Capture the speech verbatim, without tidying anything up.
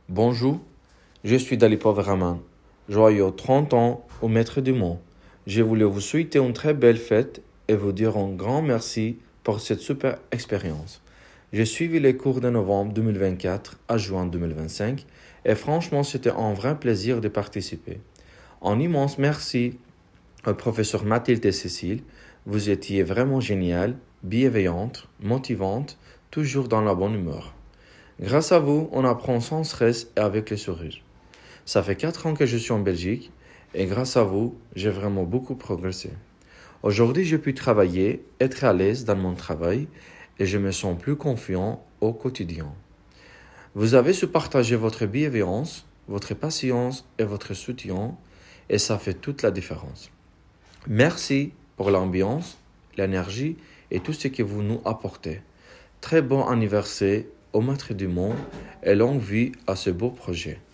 Bonjour, je suis Dalipov Rahman, joyeux trente ans au Maître du Monde. Je voulais vous souhaiter une très belle fête et vous dire un grand merci pour cette super expérience. J'ai suivi les cours de novembre deux mille vingt-quatre à juin deux mille vingt-cinq et franchement c'était un vrai plaisir de participer. Un immense merci au professeur Mathilde et Cécile, vous étiez vraiment géniales, bienveillantes, motivantes, toujours dans la bonne humeur. Grâce à vous, on apprend sans stress et avec le sourire. Ça fait quatre ans que je suis en Belgique et grâce à vous, j'ai vraiment beaucoup progressé. Aujourd'hui, j'ai pu travailler, être à l'aise dans mon travail et je me sens plus confiant au quotidien. Vous avez su partager votre bienveillance, votre patience et votre soutien et ça fait toute la différence. Merci pour l'ambiance, l'énergie et tout ce que vous nous apportez. Très bon anniversaire au Maître du Monde et longue vie à ce beau projet.